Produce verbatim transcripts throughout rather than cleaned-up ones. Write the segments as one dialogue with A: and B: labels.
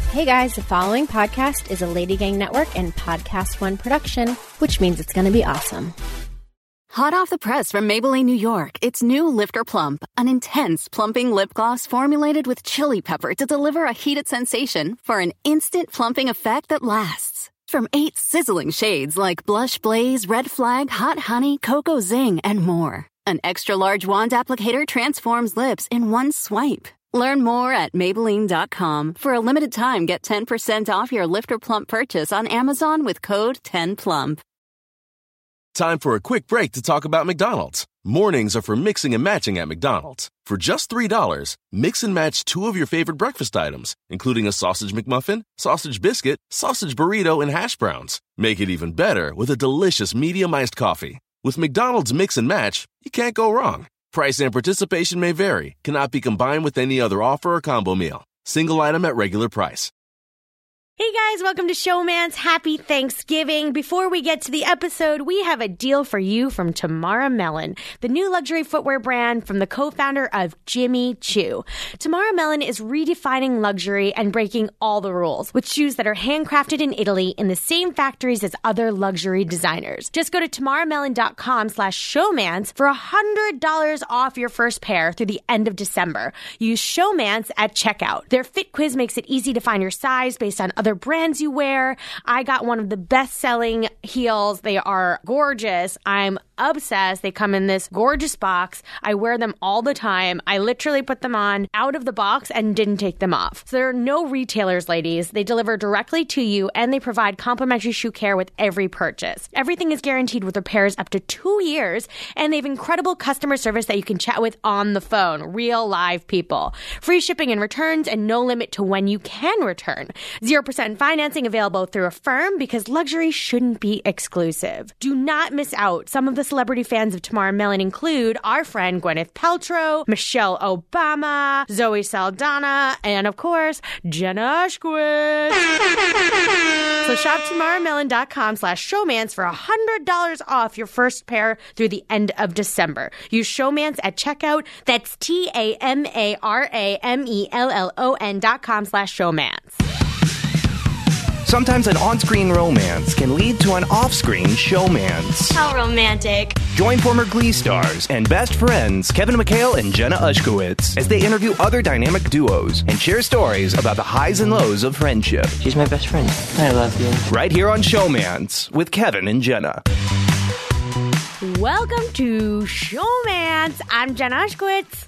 A: Hey guys, the following podcast is a Lady Gang Network and Podcast One production, which means it's going to be awesome.
B: Hot off the press from Maybelline, New York, it's new Lifter Plump, an intense plumping lip gloss formulated with chili pepper to deliver a heated sensation for an instant plumping effect that lasts. From eight sizzling shades like Blush Blaze, Red Flag, Hot Honey, Cocoa Zing, and more. An extra large wand applicator transforms lips in one swipe. Learn more at Maybelline dot com. For a limited time, get ten percent off your Lifter Plump purchase on Amazon with code ten plump.
C: Time for a quick break to talk about McDonald's. Mornings are for mixing and matching at McDonald's. For just three dollars, mix and match two of your favorite breakfast items, including a sausage McMuffin, sausage biscuit, sausage burrito, and hash browns. Make it even better with a delicious medium-iced coffee. With McDonald's Mix and Match, you can't go wrong. Price and participation may vary. Cannot be combined with any other offer or combo meal. Single item at regular price.
A: Hey guys, welcome to Showman's Happy Thanksgiving. Before we get to the episode, we have a deal for you from Tamara Mellon, the new luxury footwear brand from the co-founder of Jimmy Choo. Tamara Mellon is redefining luxury and breaking all the rules with shoes that are handcrafted in Italy in the same factories as other luxury designers. Just go to tamaramellon.com slash showmance for one hundred dollars off your first pair through the end of December. Use Showmance at checkout. Their fit quiz makes it easy to find your size based on other brands you wear. I got one of the best-selling heels. They are gorgeous. I'm obsessed. They come in this gorgeous box. I wear them all the time. I literally put them on out of the box and didn't take them off. So there are no retailers, ladies. They deliver directly to you, and they provide complimentary shoe care with every purchase. Everything is guaranteed with repairs up to two years, and they have incredible customer service that you can chat with on the phone. Real live people. Free shipping and returns, and no limit to when you can return. zero percent financing available through Affirm because luxury shouldn't be exclusive. Do not miss out. Some of the celebrity fans of Tamara Mellon include our friend Gwyneth Paltrow, Michelle Obama, Zoe Saldana, and of course, Jenna Ushkowitz. So shop tamaramellon.com slash showmance for one hundred dollars off your first pair through the end of December. Use Showmance at checkout. That's T-A-M-A-R-A-M-E-L-L-O-N dot com slash showmance.
D: Sometimes an on-screen romance can lead to an off-screen showmance.
A: How romantic.
D: Join former Glee stars and best friends Kevin McHale and Jenna Ushkowitz as they interview other dynamic duos and share stories about the highs and lows of friendship.
E: She's my best friend. I love you.
D: Right here on Showmance with Kevin and Jenna.
A: Welcome to Showmance. I'm Jenna Ushkowitz.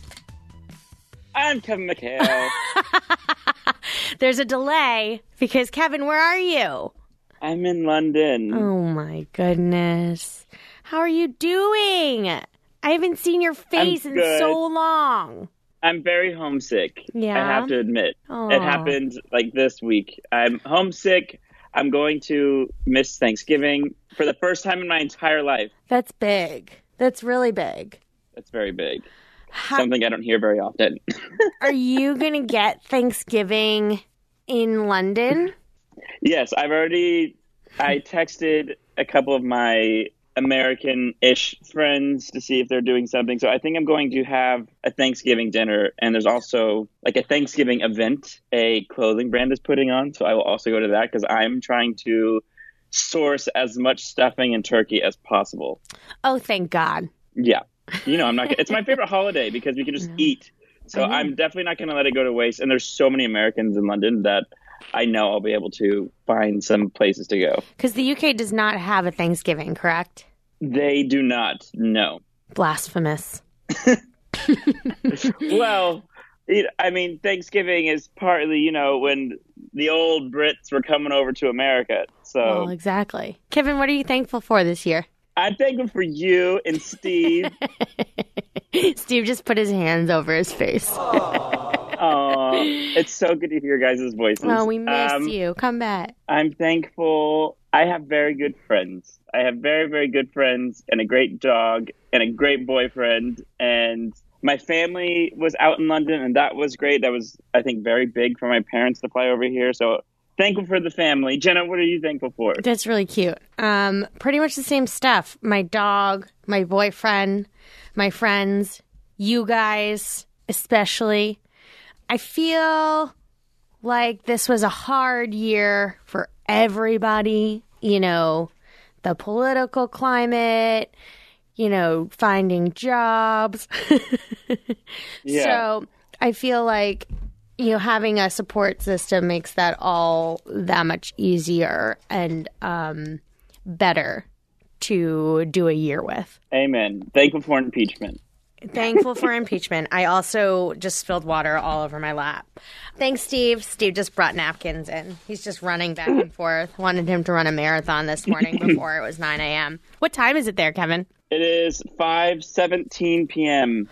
E: I'm Kevin McHale.
A: There's a delay because, Kevin, where are you?
E: I'm in London.
A: Oh, my goodness. How are you doing? I haven't seen your face
E: I'm
A: in
E: good.
A: so long.
E: I'm very homesick.
A: Yeah?
E: I have to admit.
A: Aww.
E: It happened like this week. I'm homesick. I'm going to miss Thanksgiving for the first time in my entire life.
A: That's big. That's really big.
E: That's very big.
A: How-
E: Something I don't hear very often.
A: Are you going to get Thanksgiving in London?
E: Yes, I've already, I texted a couple of my American-ish friends to see if they're doing something. So I think I'm going to have a Thanksgiving dinner. And there's also like a Thanksgiving event a clothing brand is putting on. So I will also go to that because I'm trying to source as much stuffing and turkey as possible.
A: Oh, thank God.
E: Yeah. You know, I'm not. It's my favorite holiday because we can just eat. So I'm definitely not going to let it go to waste. And there's so many Americans in London that I know I'll be able to find some places to go.
A: Because the U K does not have a Thanksgiving, correct?
E: They do not. No.
A: Blasphemous.
E: Well, I mean, Thanksgiving is partly, you know, when the old Brits were coming over to America. So
A: Well, exactly. Kevin, what are you thankful for this year?
E: I'm thankful for you and Steve.
A: Steve just put his hands over his face.
E: Oh, it's so good to hear your guys' voices.
A: Oh, we miss
E: um,
A: you. Come back.
E: I'm thankful. I have very good friends. I have very, very good friends and a great dog and a great boyfriend. And my family was out in London, and that was great. That was, I think, very big for my parents to fly over here. So thankful for the family. Jenna, what are you thankful for?
A: That's really cute. Um, pretty much the same stuff. My dog, my boyfriend, my friends, you guys, especially. I feel like this was a hard year for everybody, you know, the political climate, you know, finding jobs.
E: Yeah.
A: So I feel like, you know, having a support system makes that all that much easier and um, better to do a year with.
E: Amen. Thankful for impeachment.
A: Thankful for impeachment. I also just spilled water all over my lap. Thanks, Steve. Steve just brought napkins in. He's just running back and forth. Wanted him to run a marathon this morning before it was nine a.m. What time is it there, Kevin?
E: It is five seventeen p.m.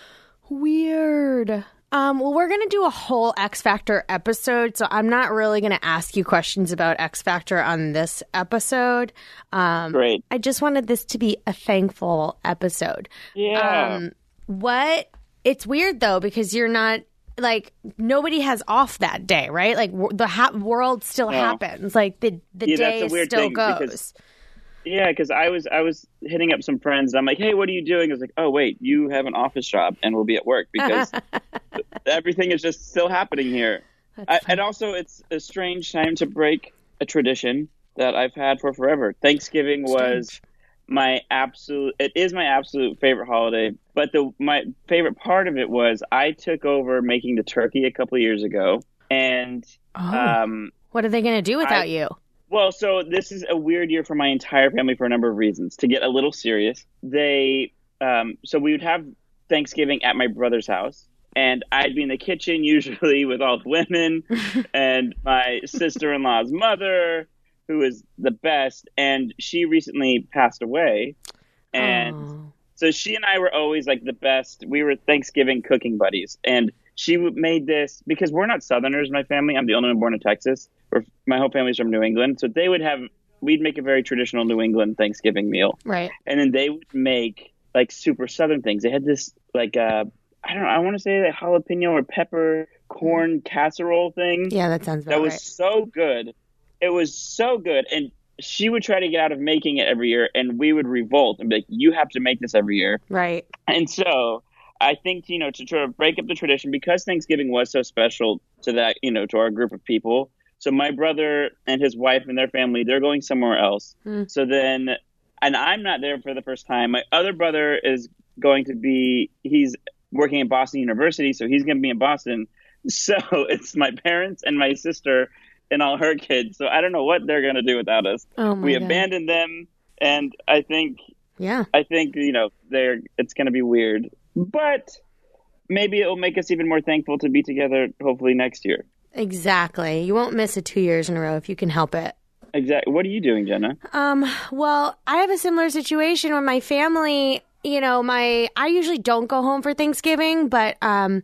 A: Weird. Um, well, we're going to do a whole X Factor episode, so I'm not really going to ask you questions about X Factor on this episode. Um,
E: Great.
A: I just wanted this to be a thankful episode.
E: Yeah.
A: Um, what? It's weird, though, because you're not, like, nobody has off that day, right? Like, w- the ha- world still
E: No.
A: happens. Like, the, the
E: Yeah, that's
A: day
E: a weird
A: still
E: thing,
A: goes.
E: because- Yeah, because I was I was hitting up some friends. And I'm like, hey, what are you doing? I was like, oh, wait, you have an office job and we'll be at work because everything is just still happening here. I, and also, it's a strange time to break a tradition that I've had for forever. Thanksgiving was
A: Strange.
E: my absolute, it is my absolute favorite holiday. But the my favorite part of it was I took over making the turkey a couple of years ago. And
A: Oh.
E: um,
A: What are they going to do without
E: I-
A: you?
E: Well, so this is a weird year for my entire family for a number of reasons. To get a little serious, they um, so we would have Thanksgiving at my brother's house, and I'd be in the kitchen usually with all the women and my sister-in-law's mother, who is the best, and she recently passed away, and
A: Oh.
E: so she and I were always like the best. We were Thanksgiving cooking buddies, and she made this because we're not Southerners. My family, I'm the only one born in Texas. Or my whole family's from New England, so they would have. We'd make a very traditional New England Thanksgiving meal,
A: Right.
E: and then they would make like super Southern things. They had this like uh, I don't know. I want to say like jalapeno or pepper corn casserole thing.
A: Yeah, that sounds about
E: that was
A: right.
E: so good. It was so good, and she would try to get out of making it every year, and we would revolt and be like, "You have to make this every year."
A: Right.
E: And so I think, you know, to try to break up the tradition, because Thanksgiving was so special to that, you know, to our group of people. So my brother and his wife and their family, they're going somewhere else.
A: Mm.
E: So then, and I'm not there for the first time. My other brother is going to be, he's working at Boston University, so he's going to be in Boston. So it's my parents and my sister and all her kids. So I don't know what they're going to do without us.
A: Oh my
E: we
A: God.
E: abandoned them. And I think
A: Yeah.
E: I think, you know, they're it's going to be weird, but maybe it will make us even more thankful to be together, hopefully next year.
A: Exactly. You won't miss it two years in a row if you can help it.
E: Exactly. What are you doing, Jenna?
A: Um, well, I have a similar situation where my family, you know, my I usually don't go home for Thanksgiving, but um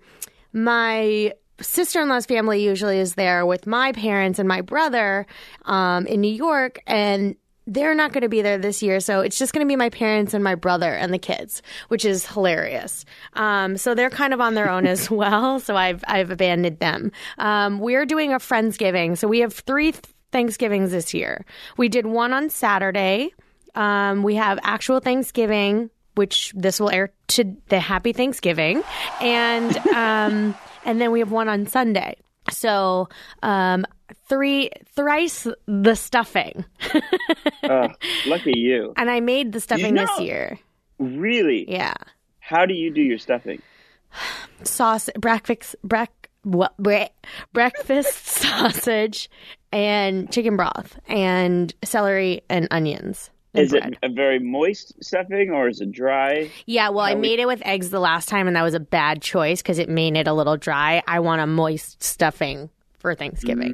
A: my sister-in-law's family usually is there with my parents and my brother um in New York, and they're not going to be there this year, so it's just going to be my parents and my brother and the kids, which is hilarious. Um, so they're kind of on their own as well, so I've I've abandoned them. Um, we're doing a Friendsgiving, so we have three th- Thanksgivings this year. We did one on Saturday. Um, we have actual Thanksgiving, which this will air to the Happy Thanksgiving, and um, and then we have one on Sunday. So um, three thrice the stuffing.
E: Oh, lucky you.
A: And I made the stuffing
E: You
A: this
E: know-
A: year.
E: Really?
A: Yeah.
E: How do you do your stuffing?
A: Sauce, breakfast, brec, what, bre- breakfast sausage and chicken broth and celery and onions. And
E: Is
A: bread.
E: it a very moist stuffing or is it dry?
A: Yeah, well, I
E: How we-
A: made it with eggs the last time, and that was a bad choice because it made it a little dry. I want a moist stuffing for Thanksgiving.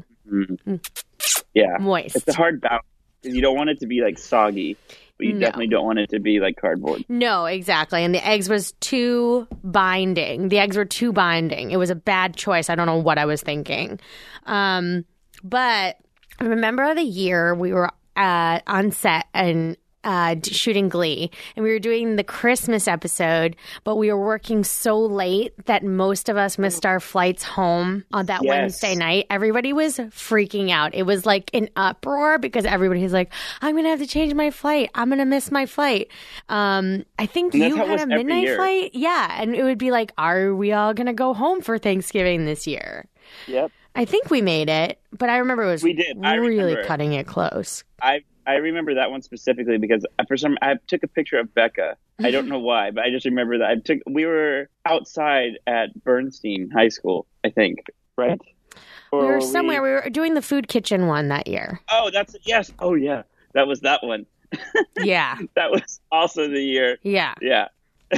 E: Yeah.
A: Moist.
E: It's a hard balance because you don't want it to be like soggy, but you
A: No.
E: definitely don't want it to be like cardboard.
A: No, exactly. And the eggs was too binding. The eggs were too binding. It was a bad choice. I don't know what I was thinking. Um, but I remember the year we were uh, on set and uh, d- shooting Glee, and we were doing the Christmas episode, but we were working so late that most of us missed our flights home on that
E: Yes.
A: Wednesday night. Everybody was freaking out. It was like an uproar because everybody's like, I'm going to have to change my flight. I'm going to miss my flight. Um, I think
E: And that's
A: you
E: how it
A: had
E: was
A: a
E: every
A: midnight
E: year.
A: flight. Yeah. And it would be like, are we all going to go home for Thanksgiving this year?
E: Yep.
A: I think we made it, but I remember it was
E: We did. I
A: really
E: remember it.
A: cutting it close.
E: I I remember that one specifically because for some I took a picture of Becca. I don't know why, but I just remember that I took. We were outside at Bernstein High School, I think, right? Or
A: We were somewhere. We were doing the food kitchen one that year.
E: Oh, that's yes. Oh, yeah. That was that one.
A: Yeah.
E: That was also the year.
A: Yeah.
E: Yeah.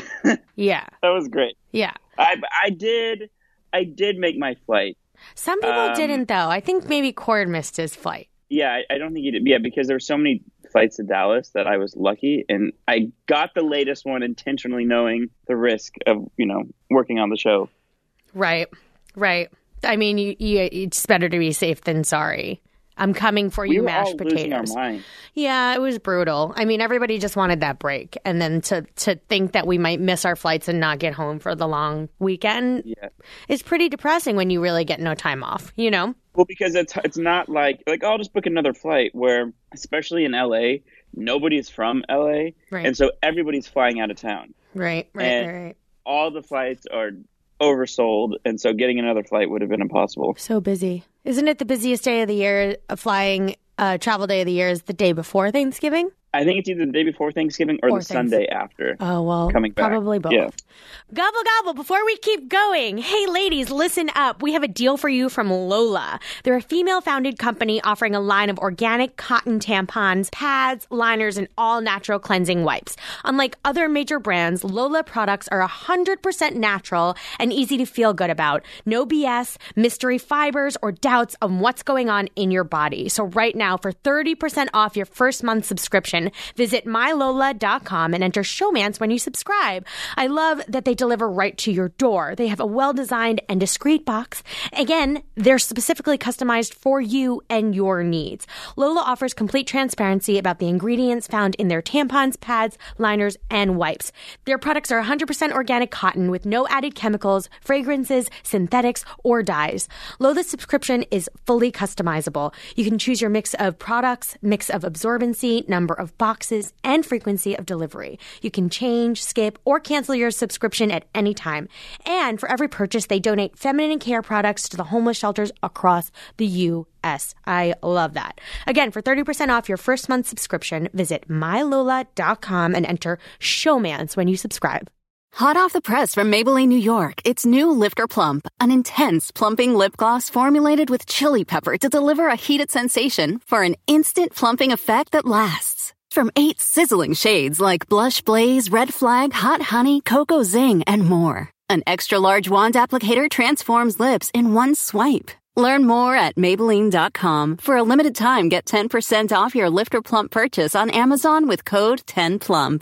A: Yeah.
E: That was great.
A: Yeah.
E: I I did I did make my flight.
A: Some people
E: Um,
A: didn't, though. I think maybe Cord missed his flight.
E: Yeah, I, I don't think he did. Yeah, because there were so many flights to Dallas that I was lucky, and I got the latest one intentionally, knowing the risk of you know working on the show.
A: Right. Right. I mean, you, you, it's better to be safe than sorry. I'm coming for
E: We
A: you,
E: were
A: mashed
E: all losing our
A: potatoes.
E: mind.
A: Yeah, it was brutal. I mean, everybody just wanted that break. And then to, to think that we might miss our flights and not get home for the long weekend
E: Yeah.
A: is pretty depressing when you really get no time off, you know?
E: Well, because it's it's not like like oh, I'll just book another flight. Where especially in L A, nobody's from L A,
A: Right.
E: and so everybody's flying out of town.
A: Right, right,
E: And-
A: right, right.
E: All the flights are oversold, and so getting another flight would have been impossible.
A: So busy. Isn't it the busiest day of the year, uh, flying, uh, travel day of the year is the day before Thanksgiving?
E: I think it's either the day before Thanksgiving or,
A: Or
E: the
A: Thanks-
E: Sunday after.
A: Oh, well,
E: Coming back.
A: probably both.
E: Yeah.
A: Gobble, gobble. Before we keep going, hey, ladies, listen up. We have a deal for you from Lola. They're a female-founded company offering a line of organic cotton tampons, pads, liners, and all-natural cleansing wipes. Unlike other major brands, Lola products are one hundred percent natural and easy to feel good about. No B S, mystery fibers, or doubts on what's going on in your body. So right now, for thirty percent off your first month subscription, visit my lola dot com and enter Showmance when you subscribe. I love that they deliver right to your door. They have a well-designed and discreet box. Again, they're specifically customized for you and your needs. Lola offers complete transparency about the ingredients found in their tampons, pads, liners, and wipes. Their products are one hundred percent organic cotton with no added chemicals, fragrances, synthetics, or dyes. Lola's subscription is fully customizable. You can choose your mix of products, mix of absorbency, number of boxes, and frequency of delivery. You can change, skip, or cancel your subscription at any time. And for every purchase, they donate feminine care products to the homeless shelters across the U S. I love that. Again, for thirty percent off your first month subscription, visit my lola dot com and enter Showmance when you subscribe.
B: Hot off the press from Maybelline, New York, it's new Lifter Plump, an intense plumping lip gloss formulated with chili pepper to deliver a heated sensation for an instant plumping effect that lasts. From eight sizzling shades like Blush Blaze, Red Flag, Hot Honey, Cocoa Zing, and more. An extra large wand applicator transforms lips in one swipe. Learn more at Maybelline dot com. For a limited time, get ten percent off your Lifter Plump purchase on Amazon with code ten plump.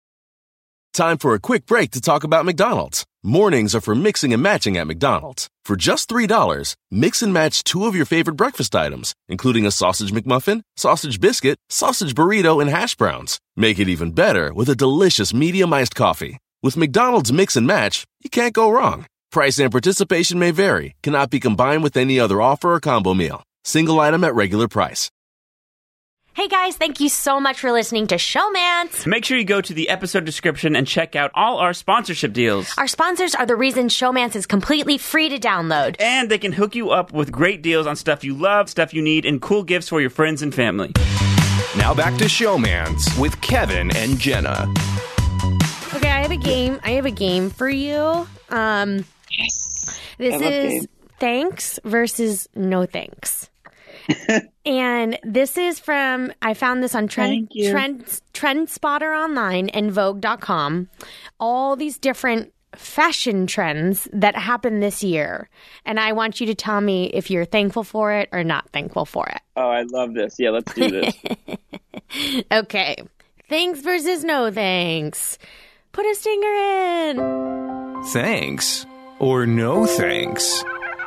C: Time for a quick break to talk about McDonald's. Mornings are for mixing and matching at McDonald's. For just three dollars, mix and match two of your favorite breakfast items, including a sausage McMuffin, sausage biscuit, sausage burrito, and hash browns. Make it even better with a delicious medium iced coffee. With McDonald's Mix and Match, you can't go wrong. Price and participation may vary, cannot be combined with any other offer or combo meal. Single item at regular price.
A: Hey guys, thank you so much for listening to Showmance.
F: Make sure you go to the episode description and check out all our sponsorship deals.
A: Our sponsors are the reason Showmance is completely free to download.
F: And they can hook you up with great deals on stuff you love, stuff you need, and cool gifts for your friends and family.
D: Now back to Showmance with Kevin and Jenna.
A: Okay, I have a game. I have a game for you. Um,
E: Yes.
A: this
E: I love
A: is
E: games.
A: thanks versus no thanks. And this is from, I found this on Trend,
E: Thank you.
A: Trend, Trend Spotter online and Vogue dot com. All these different fashion trends that happened this year. And I want you to tell me if you're thankful for it or not thankful for it.
E: Oh, I love this. Yeah, let's do this.
A: Okay. Thanks versus no thanks. Put a stinger in.
D: Thanks or no thanks?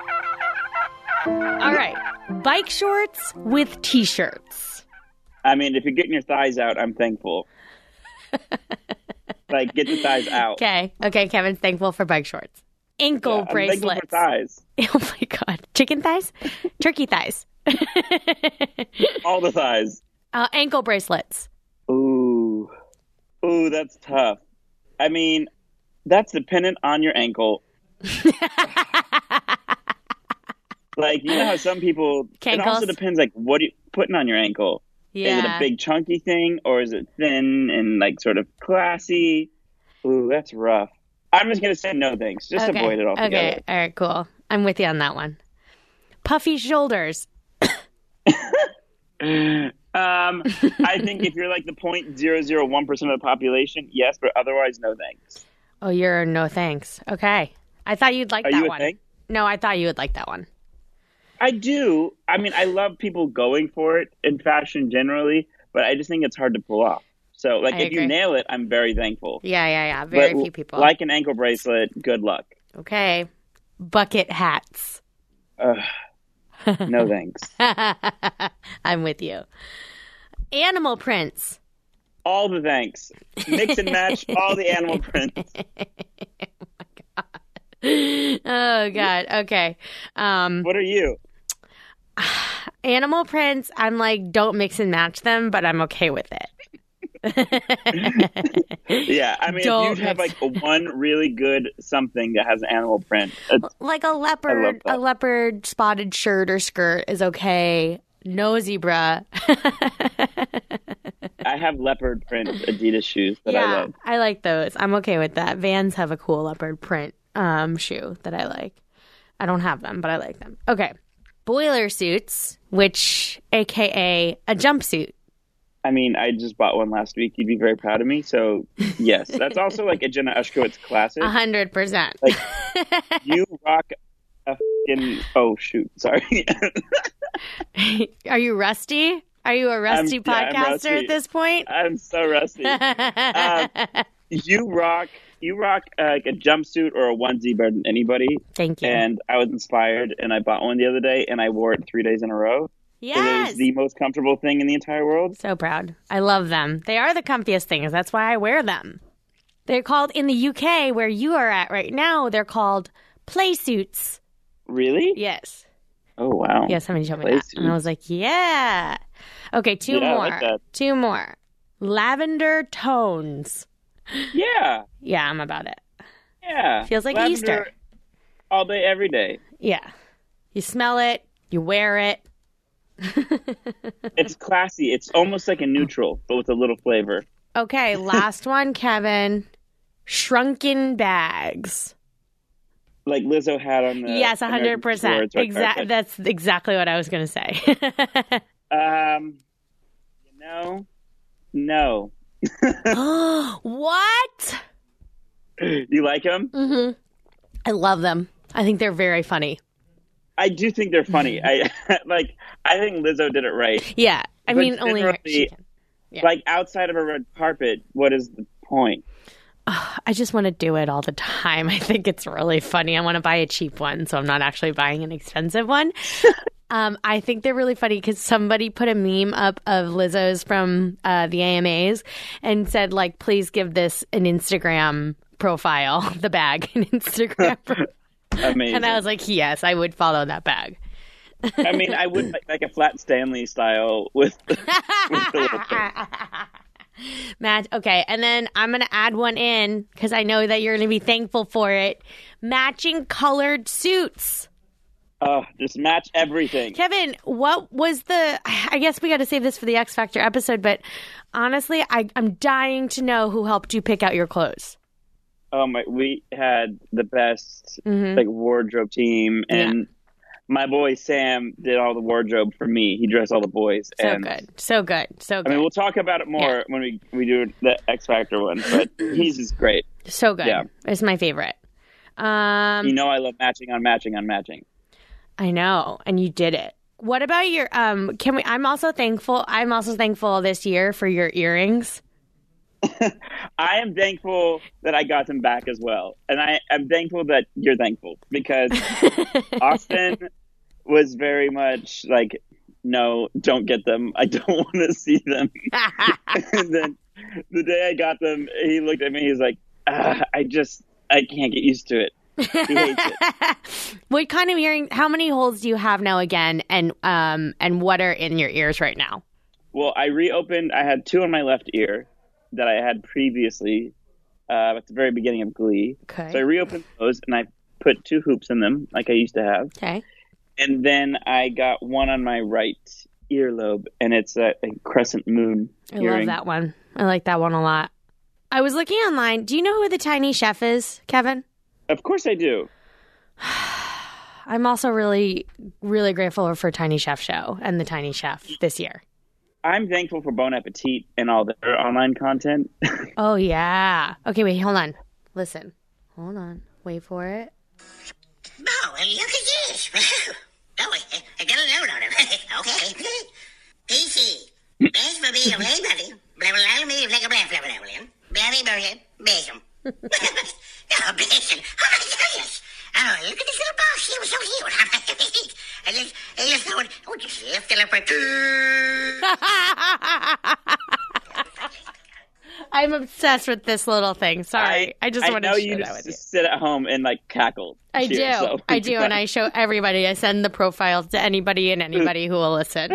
A: All right. Bike shorts with t-shirts.
E: I mean, if you're getting your thighs out, I'm thankful. Like, get the thighs out.
A: Okay. Okay, Kevin's thankful for bike shorts. Ankle
E: Yeah, I'm thankful
A: bracelets.
E: for thighs.
A: Oh my God. Chicken thighs? Turkey thighs.
E: All the thighs.
A: Uh, ankle bracelets.
E: Ooh. Ooh, that's tough. I mean, that's dependent on your ankle. Like, you know how some people,
A: Cankles?
E: It also depends, like, what are you putting on your ankle?
A: Yeah.
E: Is it a big chunky thing, or is it thin and, like, sort of classy? Ooh, that's rough. I'm just going to say no thanks. Just
A: okay.
E: avoid it altogether.
A: Okay, all right, cool. I'm with you on that one. Puffy shoulders.
E: um, I think if you're, like, the zero point zero zero one percent of the population, yes, but otherwise, no thanks.
A: Oh, you're no thanks. Okay. I thought you'd like
E: Are
A: that
E: you a
A: one.
E: thing?
A: No, I thought you would like that one.
E: I do. I mean, I love people going for it in fashion generally, but I just think it's hard to pull off. So, like,
A: I
E: if
A: agree.
E: you nail it, I'm very thankful.
A: Yeah, yeah, yeah. Very
E: But
A: few people.
E: like an ankle bracelet, good luck.
A: Okay. Bucket hats.
E: Ugh. No thanks.
A: I'm with you. Animal prints.
E: All the thanks. Mix and match all the animal prints.
A: Oh, God. Okay. Um,
E: What are you?
A: animal prints, I'm like, don't mix and match them, but I'm okay with it.
E: Yeah, I mean,
A: Don't
E: if you have
A: mix-
E: like one really good something that has an animal print, it's,
A: Like a
E: I love
A: leopard,
E: that.
A: a leopard spotted shirt or skirt is okay. No zebra.
E: I have leopard print Adidas shoes that I
A: Yeah,
E: love.
A: I like those. I'm okay with that. Vans have a cool leopard print um, shoe that I like. I don't have them, but I like them. Okay. Boiler suits, which A K A a jumpsuit.
E: I mean, I just bought one last week. You'd be very proud of me. So, yes. That's also like a Jenna Ushkowitz classic.
A: A hundred percent.
E: Like, you rock a f***ing... Oh, shoot. Sorry.
A: Are you rusty? Are you a rusty
E: I'm- yeah, I'm
A: podcaster
E: rusty.
A: at this point?
E: I'm so rusty. um, you rock... You rock uh, like a jumpsuit or a onesie better than anybody.
A: Thank you.
E: And I was inspired, and I bought one the other day, and I wore it three days in a row. It
A: Yes.
E: was the most comfortable thing in the entire world.
A: So proud. I love them. They are the comfiest things. That's why I wear them. They're called, in the U K, where you are at right now, they're called play suits.
E: Really?
A: Yes.
E: Oh, wow.
A: Yeah, somebody told me
E: Play
A: that. And I was like, yeah. Okay, two
E: Yeah, I
A: more.
E: like that.
A: Two more. Lavender tones.
E: Yeah.
A: Yeah, I'm about it.
E: Yeah.
A: Feels like
E: Lavender
A: Easter.
E: All day, every day.
A: Yeah. You smell it. You wear it.
E: It's classy. It's almost like a neutral, but with a little flavor.
A: Okay, last one, Kevin. Shrunken bags.
E: Like Lizzo had on the
A: Yes, one hundred percent.
E: American Awards red
A: Exactly.
E: carpet.
A: That's exactly what I was going to say.
E: Um, you know, no.
A: What?
E: You like them?
A: Mm-hmm. I love them. I think they're very funny.
E: I do think they're funny. I like. I think Lizzo did it right.
A: Yeah. I
E: But
A: mean, only her, she
E: generally,
A: can. Yeah.
E: Like outside of a red carpet, what is the point?
A: I just want to do it all the time. I think it's really funny. I want to buy a cheap one, so I'm not actually buying an expensive one. um, I think they're really funny because somebody put a meme up of Lizzo's from uh, the A M As and said, like, please give this an Instagram profile, the bag, an Instagram profile.
E: Amazing.
A: And I was like, yes, I would follow that bag.
E: I mean, I would like, like a flat Stanley style with, with the little thing.
A: Matt, okay, and then I'm going to add one in because I know that you're going to be thankful for it. Matching colored suits.
E: Oh, just match everything.
A: Kevin, what was the... I guess we got to save this for the X Factor episode, but honestly, I, I'm dying to know who helped you pick out your clothes.
E: Oh my, we had the best
A: Mhm.
E: like wardrobe team, and my boy Sam did all the wardrobe for me. He dressed all the boys.
A: So
E: and,
A: good. So good. So
E: I
A: good.
E: mean, we'll talk about it more
A: Yeah.
E: when we, we do the X Factor one, but he's just great.
A: so good.
E: Yeah.
A: It's my favorite. Um,
E: You know, I love matching on matching on matching.
A: I know, and you did it. What about your um can we I'm also thankful I'm also thankful this year for your earrings.
E: I am thankful that I got them back as well. And I am thankful that you're thankful because Austin was very much like, no, don't get them. I don't want to see them. And then the day I got them, he looked at me. He's like, ah, I just, I can't get used to it. He hates it.
A: What kind of earring how many holes do you have now again, and um and what are in your ears right now?
E: Well, I reopened. I had two on my left ear that I had previously uh, at the very beginning of Glee.
A: Okay.
E: So I reopened those and I put two hoops in them like I used to have.
A: Okay.
E: And then I got one on my right earlobe, and it's a, a crescent moon
A: I
E: earring.
A: love that one. I like that one a lot. I was looking online. Do you know who the Tiny Chef is, Kevin?
E: Of course I do.
A: I'm also really, really grateful for Tiny Chef Show and the Tiny Chef this year.
E: I'm thankful for Bon Appetit and all their online content.
A: Oh, yeah. Okay, wait, hold on. Listen. Hold on. Wait for it.
G: Oh, well, look at this. Oh, I, I got a note on it. Okay. P C. Best for being a very buddy. Blah, blah, blah, blah, blah, blah, blah, blah, blah. Berry, berry, bacon. Oh, bacon. Oh, my goodness. Oh, look at this little box. He was so cute. I just, I just thought, oh, just lift it up right.
A: I'm obsessed with this little thing. Sorry. I, I just wanted
E: know
A: to share
E: you
A: that with you.
E: sit at home and like cackle.
A: I
E: Cheers,
A: do.
E: so.
A: I do. And I show everybody. I send the profiles to anybody and anybody who will listen.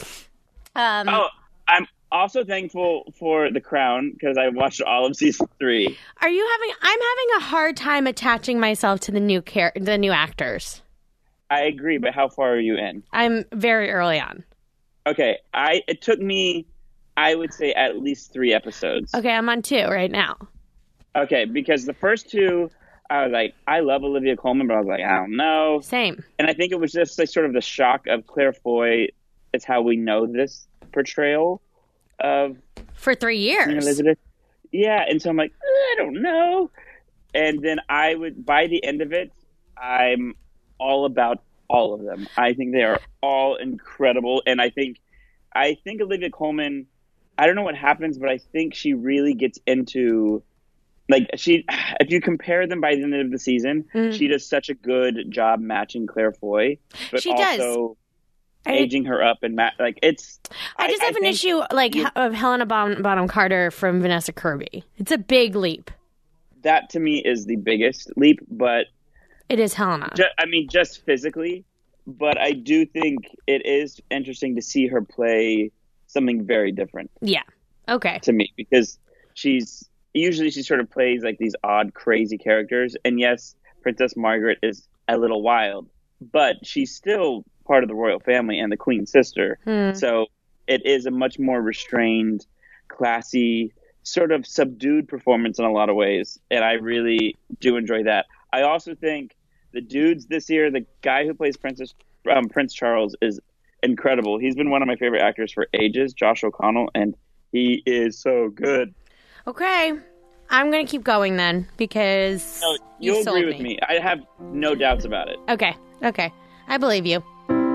A: Um,
E: oh, I'm also thankful for The Crown because I watched all of season three.
A: Are you having, I'm having a hard time attaching myself to the new char- the new actors.
E: I agree, but how far are you in?
A: I'm very early on.
E: Okay, I it took me, I would say, at least three episodes.
A: Okay, I'm on two right now.
E: Okay, because the first two, I was like, I love Olivia Colman, but I was like, I don't know.
A: Same.
E: And I think it was just like sort of the shock of Claire Foy. It's how we know this portrayal of
A: For three years.
E: Queen Elizabeth. Yeah, and so I'm like, I don't know. And then I would, by the end of it, I'm all about all of them. I think they are all incredible, and I think, I think Olivia Colman, I don't know what happens, but I think she really gets into, like, she, if you compare them by the end of the season,
A: Mm.
E: she does such a good job matching Claire Foy, but
A: She does.
E: also
A: I-
E: aging her up and ma- like it's.
A: I just have an
E: think
A: issue like
E: you-
A: of Helena Bon- Bonham Carter from Vanessa Kirby. It's a big leap.
E: That to me is the biggest leap, but
A: It is Helena.
E: ju- I mean, just physically. But I do think it is interesting to see her play something very different
A: yeah. Okay.
E: to me, because she's usually she sort of plays like these odd, crazy characters. And yes, Princess Margaret is a little wild, but she's still part of the royal family and the Queen's sister.
A: Hmm.
E: So it is a much more restrained, classy, sort of subdued performance in a lot of ways. And I really do enjoy that. I also think the dudes this year, the guy who plays Princess um, Prince Charles is incredible. He's been one of my favorite actors for ages, Josh O'Connell, and he is so good.
A: Okay. I'm going to keep going then because
E: No,
A: you
E: you'll
A: sold
E: agree with me. I have no doubts about it.
A: Okay. Okay. I believe you.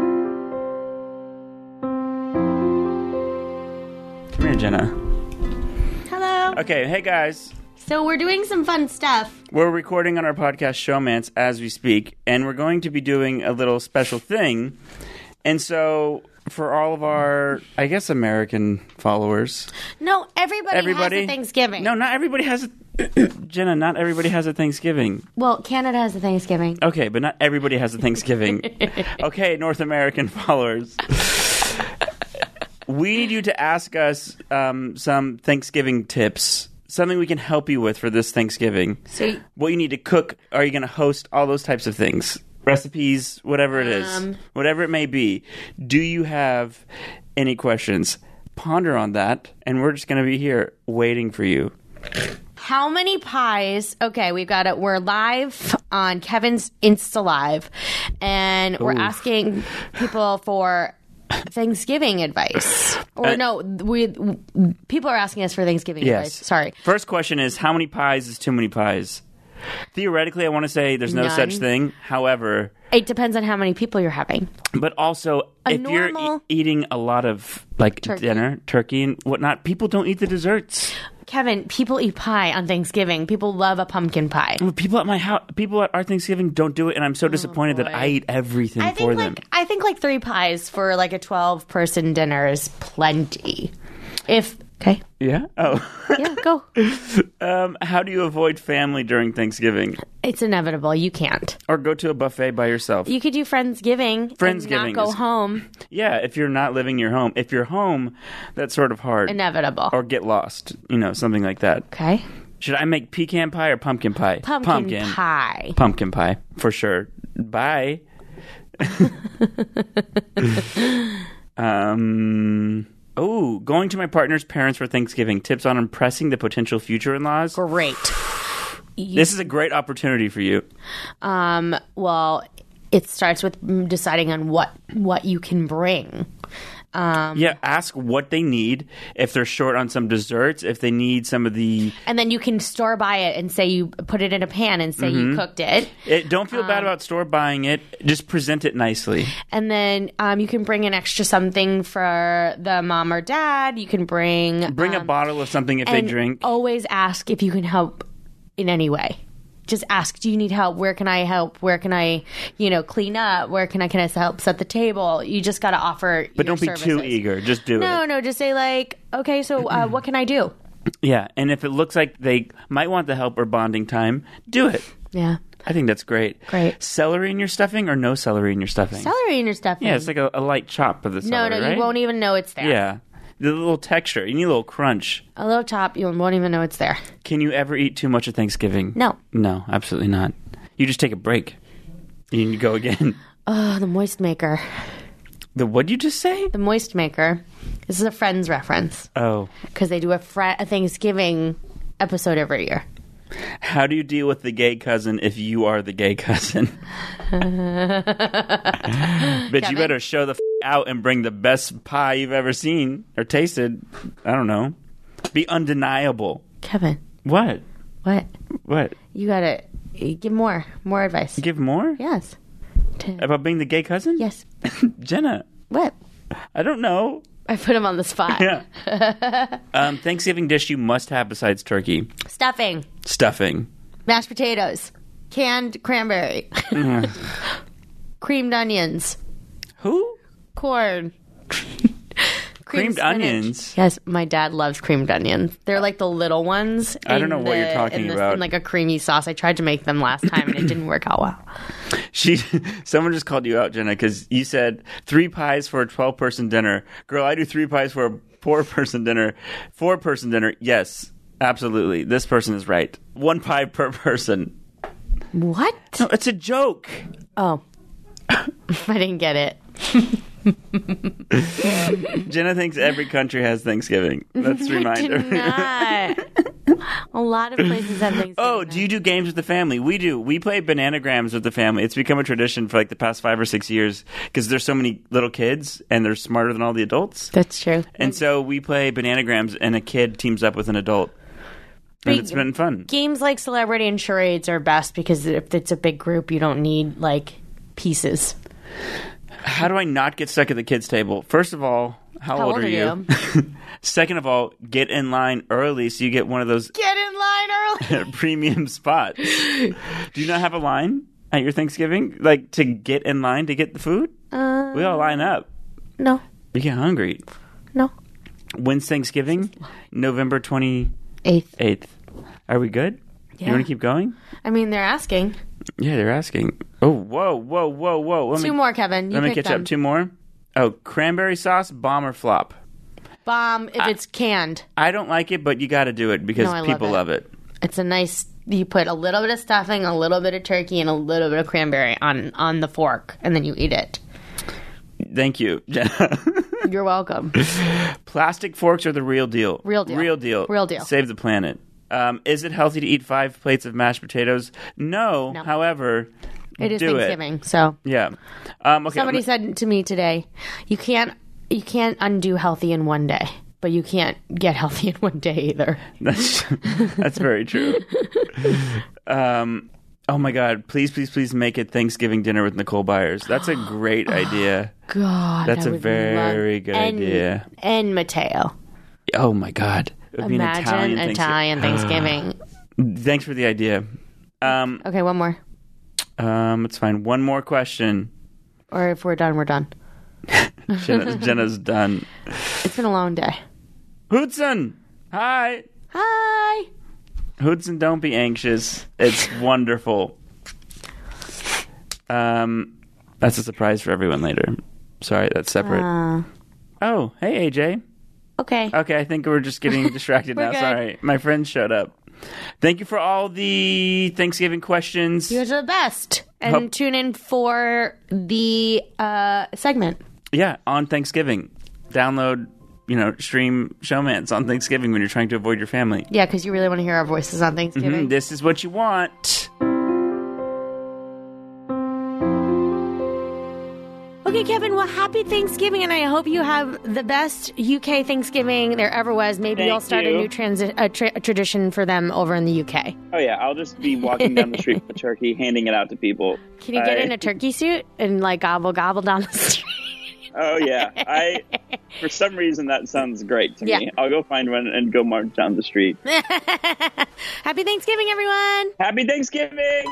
F: Come here, Jenna.
A: Hello.
F: Okay, hey guys.
A: So we're doing some fun stuff.
F: We're recording on our podcast Showmance as we speak, and we're going to be doing a little special thing. And so, for all of our, I guess, American followers,
A: No, everybody,
F: everybody
A: has a Thanksgiving.
F: No, not everybody has a Jenna. Not everybody has a Thanksgiving.
A: Well, Canada has a Thanksgiving.
F: Okay, but not everybody has a Thanksgiving. Okay, North American followers. We need you to ask us um, some Thanksgiving tips. Something we can help you with for this Thanksgiving.
A: So,
F: What you need to cook. Are you going to host? All those types of things. Recipes, whatever it is.
A: Um,
F: whatever it may be. Do you have any questions? Ponder on that, and we're just going to be here waiting for you.
A: how many pies? Okay, we've got it. We're live on Kevin's Insta Live, and we're
F: Ooh.
A: asking people for Thanksgiving advice. Or
F: Uh,
A: no, we people are asking us for Thanksgiving
F: Yes.
A: advice. Sorry.
F: First question is, how many pies is too many pies? Theoretically, I want to say there's no
A: None.
F: such thing. However,
A: It depends on how many people you're having.
F: but also,
A: A
F: if you're
A: normal-
F: e- eating a lot of like
A: Turkey.
F: dinner, turkey and whatnot, people don't eat the desserts.
A: Kevin, people eat pie on Thanksgiving. People love a pumpkin pie.
F: People at my house, people at our Thanksgiving don't do it, and I'm so disappointed that
A: Oh, boy.
F: I eat everything
A: I
F: for
A: think
F: them.
A: like I think like three pies for like a twelve person dinner is plenty. If okay,
F: Yeah. Oh.
A: yeah, go.
F: um, how do you avoid family during Thanksgiving,
A: It's inevitable. You can't.
F: or go to a buffet by yourself?
A: You could do Friendsgiving.
F: Friendsgiving
A: And not go
F: is-
A: home.
F: Yeah, if you're not living your home. If you're home, that's sort of hard.
A: Inevitable.
F: Or get lost, you know, something like that.
A: Okay.
F: Should I make pecan pie or pumpkin pie?
A: Pumpkin, pie.
F: Pumpkin pie, for sure. Bye. um. Oh, going to my partner's parents for Thanksgiving. Tips on impressing the potential future in-laws.
A: Great.
F: This is a great opportunity for you.
A: Um, well, it starts with deciding on what what you can bring. Um,
F: yeah, ask what they need. If they're short on some desserts, if they need some of the...
A: And then you can store buy it and say you put it in a pan and say
F: Mm-hmm.
A: you cooked it.
F: it don't feel bad about store buying it. Just present it nicely.
A: And then um, you can bring an extra something for the mom or dad. You can bring...
F: Bring
A: um,
F: a bottle of something if they
A: and
F: drink.
A: always ask if you can help in any way. Just ask, do you need help? Where can I help? Where can I, you know, clean up? Where can I can I help set the table? You just got to offer
F: But
A: your
F: don't be
A: services.
F: too eager. Just do
A: No,
F: it.
A: no, just say like, okay, so uh, what can I do?
F: Yeah, and if it looks like they might want the help or bonding time, do it.
A: Yeah.
F: I think that's great.
A: Great.
F: Celery in your stuffing or no celery in your stuffing?
A: Celery in your stuffing.
F: Yeah, it's like a, a light chop of the
A: no,
F: celery,
A: no,
F: right?
A: you won't even know it's there.
F: Yeah. The little texture. You need a little crunch.
A: A little top, you won't even know it's there.
F: Can you ever eat too much at Thanksgiving?
A: No.
F: No, absolutely not. You just take a break. And you go again.
A: Oh, the moist maker.
F: The what'd you just say?
A: The moist maker. This is a Friends reference
F: Oh.
A: because they do a, fr- a Thanksgiving episode every year.
F: How do you deal with the gay cousin if you are the gay cousin? But you better show the f- out and bring the best pie you've ever seen or tasted. I don't know. Be undeniable.
A: Kevin,
F: What?
A: what?
F: What?
A: You gotta give more, more advice.
F: Give more?
A: Yes. To-
F: About being the gay cousin?
A: yes.
F: Jenna,
A: What?
F: I don't know.
A: I put him on the spot.
F: Yeah. um, Thanksgiving dish you must have besides turkey.
A: Stuffing,
F: Stuffing.
A: mashed potatoes, canned cranberry, creamed onions,
F: Who?
A: corn.
F: Creamed
A: spinach.
F: onions?
A: Yes, my dad loves creamed onions. They're like the little ones.
F: I don't
A: in
F: know what
A: the-
F: you're talking
A: in the-
F: about.
A: In like a creamy sauce. I tried to make them last time and it didn't work out well.
F: She, someone just called you out, Jenna, because you said three pies for a twelve-person dinner. Girl, I do three pies for a four-person dinner. Four-person dinner, yes, absolutely. This person is right. One pie per person.
A: What?
F: No, it's a joke.
A: Oh, I didn't get it.
F: Jenna thinks every country has Thanksgiving. That's a reminder.
A: Did not. A lot of places have Thanksgiving.
F: Oh, do you do games with the family? We do. We play bananagrams with the family. It's become a tradition for like the past five or six years because there's so many little kids and they're smarter than all the adults.
A: That's true.
F: And so we play bananagrams and a kid teams up with an adult. And
A: Big-
F: it's been fun.
A: Games like Celebrity and Charades are best because if it's a big group, you don't need like pieces.
F: How do I not get stuck at the kids' table? First of all, how,
A: How
F: old,
A: old
F: are
A: are
F: you? Second of all, get in line early so you get one of those
A: Get in line early.
F: premium spots. Do you not have a line at your Thanksgiving? Like to get in line to get the food?
A: Uh,
F: We all line up.
A: no,
F: We get hungry.
A: no.
F: When's Thanksgiving? November twenty-eighth.
A: Eighth.
F: Are we good? You
A: Yeah.
F: want to keep going?
A: I mean, they're asking.
F: Yeah, they're asking. Oh, whoa, whoa, whoa, whoa. Let
A: Two
F: me,
A: more, Kevin. You
F: Let me
A: pick
F: catch
A: them.
F: up. Two more. Oh, cranberry sauce, bomb or flop?
A: Bomb if it's canned.
F: I don't like it, but you got to do it because
A: No, I love
F: people
A: it.
F: love it.
A: It's a nice. You put a little bit of stuffing, a little bit of turkey, and a little bit of cranberry on on the fork, and then you eat it.
F: Thank you, Jenna.
A: You're welcome.
F: Plastic forks are the real deal.
A: Real deal.
F: Real deal.
A: Real deal.
F: Save the planet. Um, is it healthy to eat five plates of mashed potatoes? No.
A: No.
F: However,
A: It is
F: do
A: Thanksgiving,
F: it.
A: so
F: Yeah. Um, okay.
A: somebody
F: I'm-
A: said to me today, "You can't you can't undo healthy in one day, but you can't get healthy in one day either."
F: That's that's very true. Um, oh my God! Please, please, please make it Thanksgiving dinner with Nicole Byers. That's a great idea.
A: God,
F: That's
A: I
F: a
A: would
F: very
A: love-
F: good
A: and,
F: idea.
A: And Mateo,
F: Oh my God! It would be an
A: imagine
F: Italian
A: Italian,
F: Thanksgiving.
A: Thanksgiving.
F: Thanks for the idea. Um,
A: Okay, one more,
F: um, it's fine. One more question.
A: or if we're done, we're done.
F: Jenna, Jenna's done.
A: It's been a long day.
F: Hootson, hi.
A: Hi.
F: Hootson, don't be anxious. It's wonderful. Um, that's a surprise for everyone later. Sorry, that's separate.
A: Uh,
F: Oh, hey A J.
A: okay.
F: Okay, I think we're just getting distracted
A: We're
F: now.
A: good.
F: Sorry, my friends showed up. Thank you for all the Thanksgiving questions.
A: You guys are the best. And
F: Hope-
A: tune in for the uh, segment.
F: Yeah, on Thanksgiving. Download, you know, stream Showmance on Thanksgiving when you're trying to avoid your family.
A: Yeah, because you really want to hear our voices on Thanksgiving.
F: Mhm, this is what you want.
A: Okay, Kevin, well, happy Thanksgiving, and I hope you have the best U K Thanksgiving there ever was. Maybe
E: Thank
A: you'll start
E: you.
A: a new transi- a tra- a tradition for them over in the U K.
E: Oh, yeah. I'll just be walking down the street with a turkey, handing it out to people.
A: Can you get
E: I-
A: in a turkey suit and, like, gobble gobble down the street?
E: Oh, yeah. I, for some reason, that sounds great to
A: Yeah.
E: me. I'll go find one and go march down the street.
A: Happy Thanksgiving, everyone!
E: Happy Thanksgiving!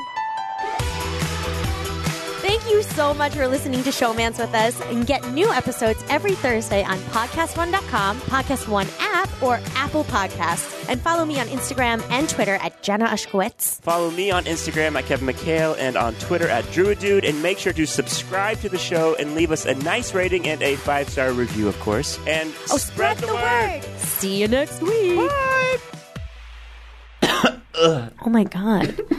H: Thank you so much for listening to Showmance with us, and get new episodes every Thursday on podcast one dot com, Podcast One app, or Apple Podcasts. And follow me on Instagram and Twitter at Jenna Ushkowitz.
I: Follow me on Instagram at Kevin McHale and on Twitter at Druidude. And make sure to subscribe to the show and leave us a nice rating and a five-star review, of course. And
H: Oh, spread, the, word. See you next week.
I: Bye.
H: Oh my God.